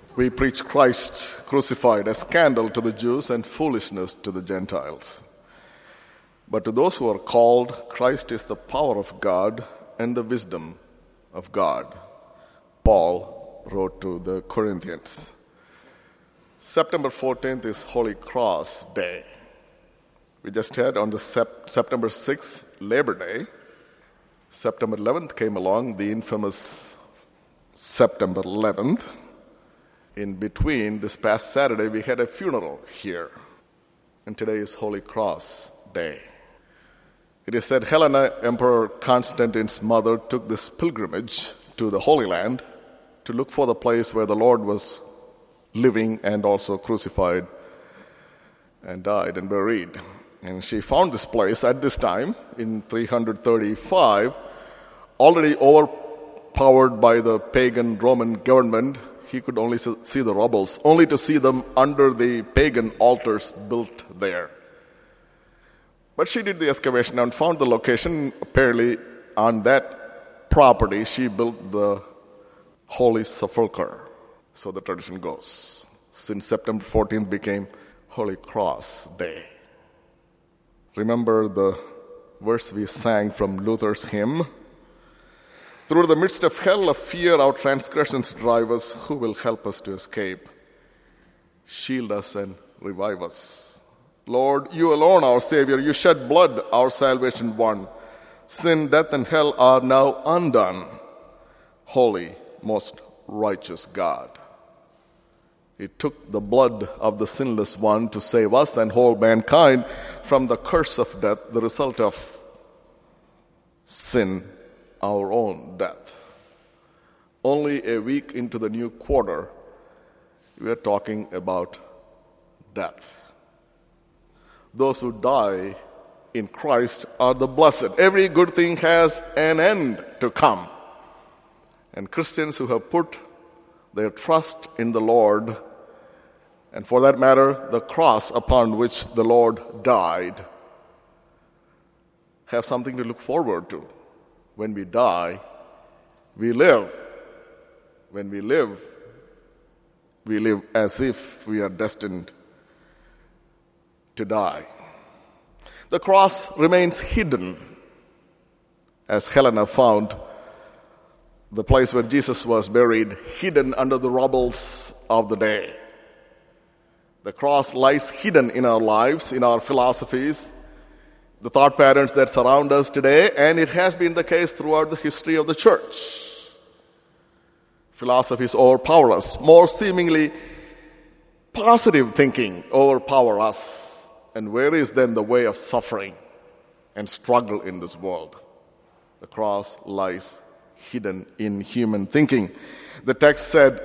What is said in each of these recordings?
We preach Christ crucified, a scandal to the Jews and foolishness to the Gentiles. But to those who are called, Christ is the power of God and the wisdom of God. Paul wrote to the Corinthians. September 14th is Holy Cross Day. We just had on the September 6th, Labor Day. September 11th came along, the infamous September 11th. In between, this past Saturday, we had a funeral here. And today is Holy Cross Day. It is said Helena, Emperor Constantine's mother, took this pilgrimage to the Holy Land to look for the place where the Lord was living and also crucified and died and buried. And she found this place at this time, in 335, already overpowered by the pagan Roman government. He could only see the rubbles, only to see them under the pagan altars built there. But she did the excavation and found the location. Apparently, on that property, she built the Holy Sepulchre. So the tradition goes. Since September 14th became Holy Cross Day. Remember the verse we sang from Luther's hymn? Through the midst of hell of fear, our transgressions drive us. Who will help us to escape? Shield us and revive us. Lord, you alone, our Savior, you shed blood, our salvation won. Sin, death, and hell are now undone. Holy, most righteous God. It took the blood of the sinless one to save us and whole mankind from the curse of death, the result of sin, our own death. Only a week into the new quarter, we are talking about death. Those who die in Christ are the blessed. Every good thing has an end to come. And Christians who have put their trust in the Lord, and for that matter, the cross upon which the Lord died, have something to look forward to. When we die, we live. When we live as if we are destined to die. The cross remains hidden, as Helena found the place where Jesus was buried, hidden under the rubbles of the day. The cross lies hidden in our lives, in our philosophies, the thought patterns that surround us today, and it has been the case throughout the history of the church. Philosophies overpower us. More seemingly positive thinking overpower us. And where is then the way of suffering and struggle in this world? The cross lies hidden in human thinking. The text said,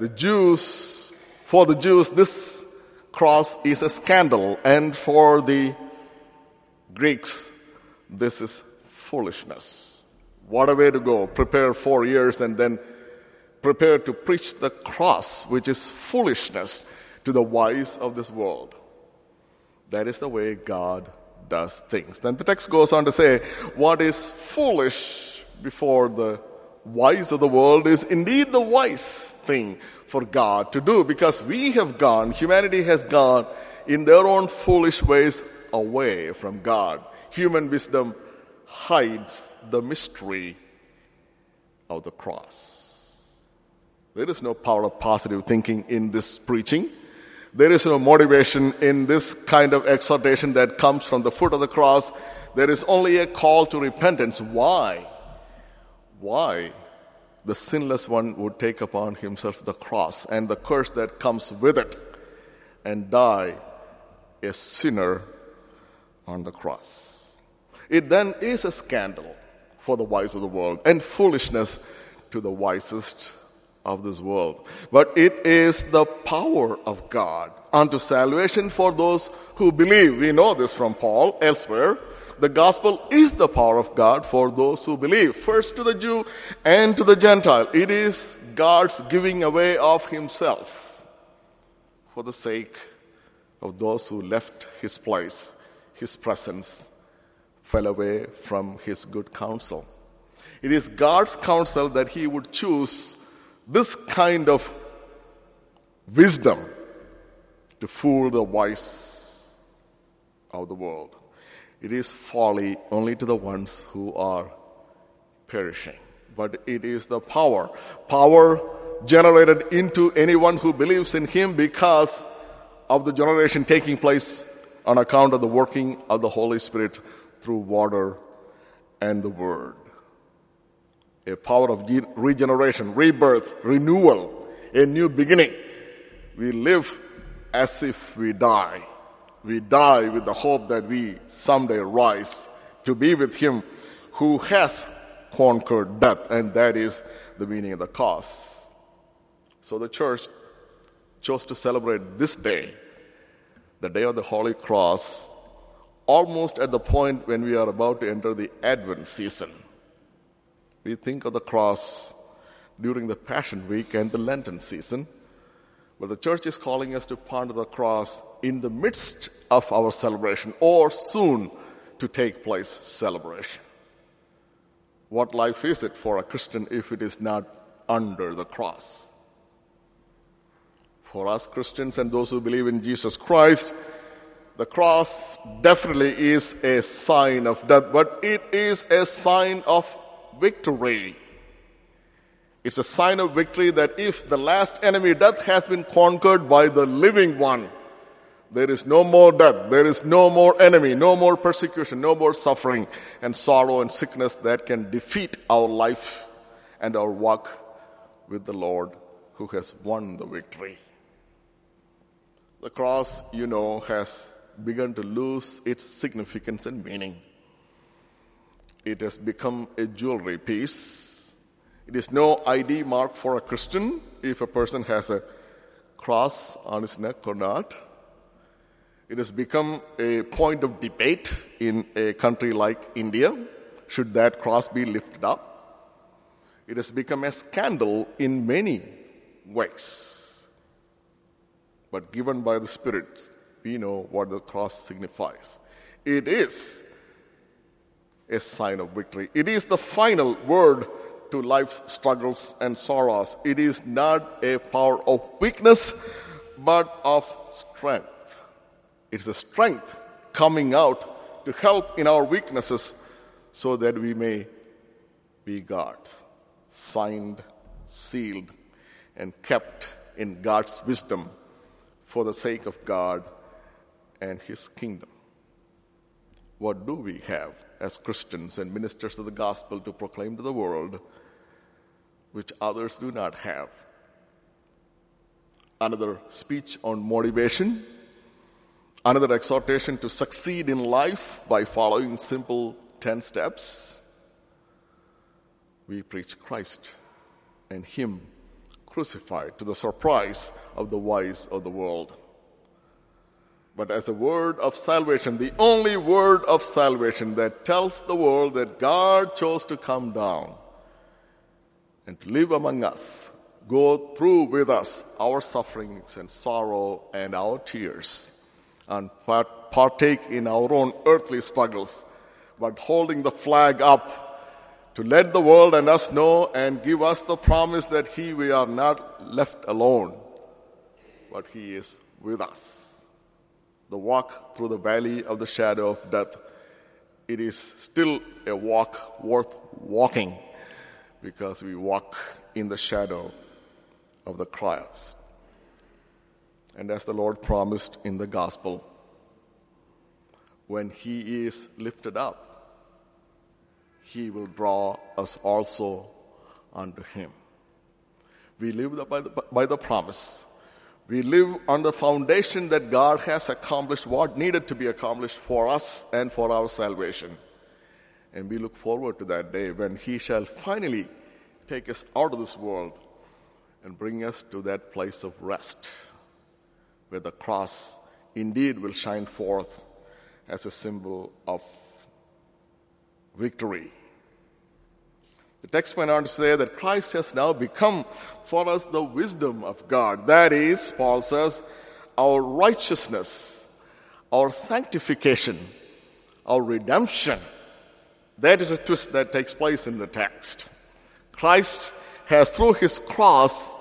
for the Jews, this cross is a scandal, and for the Greeks, this is foolishness. What a way to go. Prepare 4 years and then prepare to preach the cross, which is foolishness to the wise of this world. That is the way God does things. Then the text goes on to say, what is foolish before the wise of the world is indeed the wise thing for God to do, because humanity has gone in their own foolish ways away from God. Human wisdom hides the mystery of the cross. There is no power of positive thinking in this preaching. There is no motivation in this kind of exhortation that comes from the foot of the cross. There is only a call to repentance. Why? Why the sinless one would take upon himself the cross and the curse that comes with it and die a sinner on the cross. It then is a scandal for the wise of the world and foolishness to the wisest of this world. But it is the power of God unto salvation for those who believe. We know this from Paul elsewhere. The gospel is the power of God for those who believe. First to the Jew and to the Gentile. It is God's giving away of himself for the sake of those who left his place, his presence, fell away from his good counsel. It is God's counsel that he would choose this kind of wisdom to fool the wise of the world. It is folly only to the ones who are perishing. But it is the power generated into anyone who believes in him because of the generation taking place on account of the working of the Holy Spirit through water and the Word. A power of regeneration, rebirth, renewal, a new beginning. We live as if we die. We die with the hope that we someday rise to be with him who has conquered death, and that is the meaning of the cross. So the church chose to celebrate this day, the day of the Holy Cross, almost at the point when we are about to enter the Advent season. We think of the cross during the Passion Week and the Lenten season, but the church is calling us to ponder the cross in the midst of our celebration, or soon to take place celebration. What life is it for a Christian if it is not under the cross? For us Christians and those who believe in Jesus Christ, the cross definitely is a sign of death, but it is a sign of victory. It's a sign of victory that if the last enemy, death, has been conquered by the living one, there is no more death, there is no more enemy, no more persecution, no more suffering and sorrow and sickness that can defeat our life and our walk with the Lord who has won the victory. The cross, has begun to lose its significance and meaning. It has become a jewelry piece. It is no ID mark for a Christian if a person has a cross on his neck or not. It has become a point of debate in a country like India. Should that cross be lifted up? It has become a scandal in many ways. But given by the Spirit, we know what the cross signifies. It is a sign of victory. It is the final word to life's struggles and sorrows. It is not a power of weakness, but of strength. It's the strength coming out to help in our weaknesses so that we may be God's, signed, sealed, and kept in God's wisdom for the sake of God and his kingdom. What do we have as Christians and ministers of the gospel to proclaim to the world which others do not have? Another speech on motivation, another exhortation to succeed in life by following simple 10 steps. We preach Christ and him crucified to the surprise of the wise of the world. But as a word of salvation, the only word of salvation that tells the world that God chose to come down and to live among us, go through with us our sufferings and sorrow and our tears, and partake in our own earthly struggles, but holding the flag up to let the world and us know and give us the promise that we are not left alone, but he is with us. The walk through the valley of the shadow of death, it is still a walk worth walking because we walk in the shadow of the Christ. And as the Lord promised in the gospel, when he is lifted up, he will draw us also unto him. We live by the promise. We live on the foundation that God has accomplished what needed to be accomplished for us and for our salvation. And we look forward to that day when he shall finally take us out of this world and bring us to that place of rest, where the cross indeed will shine forth as a symbol of victory. The text went on to say that Christ has now become for us the wisdom of God. That is, Paul says, our righteousness, our sanctification, our redemption. That is a twist that takes place in the text. Christ has, through his cross,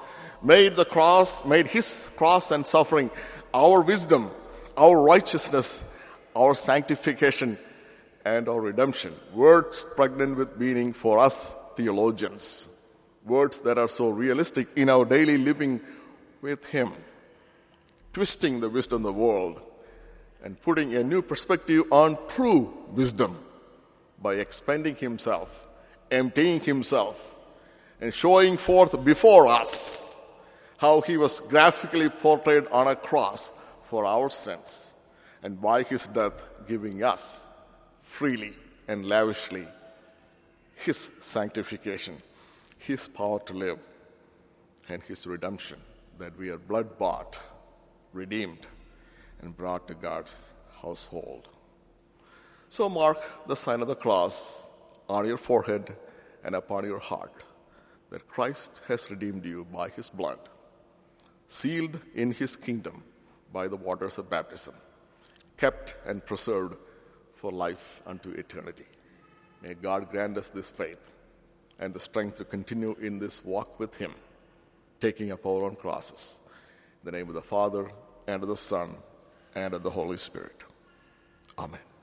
made his cross and suffering our wisdom, our righteousness, our sanctification, and our redemption. Words pregnant with meaning for us theologians. Words that are so realistic in our daily living with him. Twisting the wisdom of the world and putting a new perspective on true wisdom by expending himself, emptying himself, and showing forth before us how he was graphically portrayed on a cross for our sins, and by his death giving us freely and lavishly his sanctification, his power to live, and his redemption, that we are blood-bought, redeemed, and brought to God's household. So mark the sign of the cross on your forehead and upon your heart, that Christ has redeemed you by his blood, sealed in his kingdom by the waters of baptism, kept and preserved for life unto eternity. May God grant us this faith and the strength to continue in this walk with him, taking up our own crosses. In the name of the Father, and of the Son, and of the Holy Spirit. Amen.